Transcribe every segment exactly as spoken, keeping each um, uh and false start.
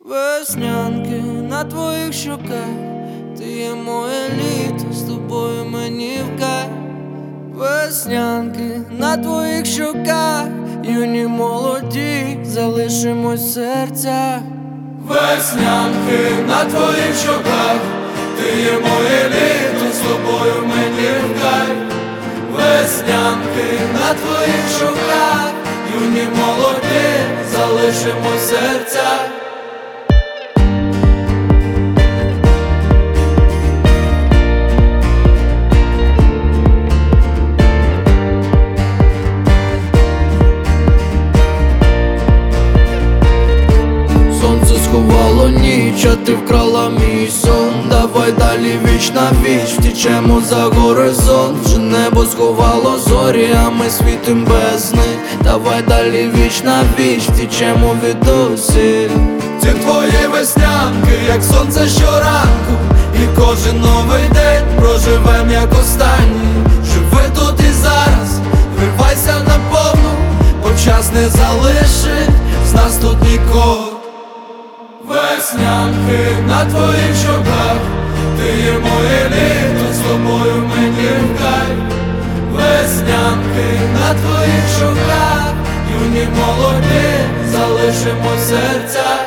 Веснянки на твоїх щоках, ти є моє літо, з тобою мені в кайф. Веснянки на твоїх щоках, юні молоді, залишимось в серцях. Веснянки на твоїх щоках, ти є моє літо, з тобою мені в кайф. Веснянки на твоїх щоках, юні молоді, залишимось в серцях. Сховало ніч, а ти вкрала мій сон. Давай далі віч на віч, втічемо за горизонт. Вже небо сховало зорі, а ми світим без них. Давай далі віч на віч, втічемо від усіх. Ці твої веснянки, як сонце щоранку, і кожен новий день проживем як останній. Живи тут і зараз, вирвайся наповну, бо час не залишить з нас тут нікого. Веснянки на твоїх щоках, ти є моє літо, з тобою мені в кайф. Веснянки на твоїх щоках, юні молоді, залишимо в серцях.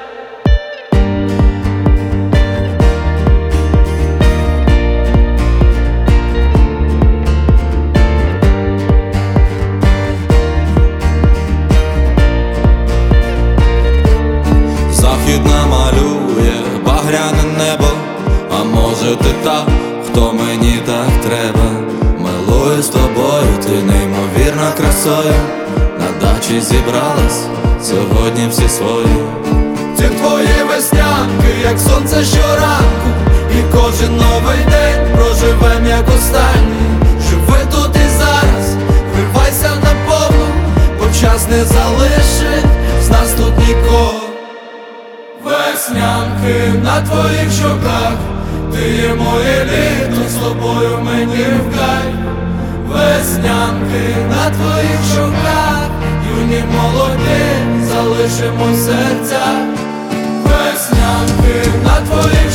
Захід намалює багряне небо, а може ти та, хто мені так треба. Милую з тобою, ти неймовірна красою. На дачі зібралась сьогодні всі свої. Ці твої веснянки, як сонце щоранку, і кожен новий день проживем як останній. Живи тут і зараз, вирвайся наповну, бо час не залишить з нас тут нікого. Веснянки на твоїх щоках, ти є моє літо, з тобою мені в кайф. Веснянки на твоїх щоках, юні молоді, залишимо в серцях. Веснянки на твоїх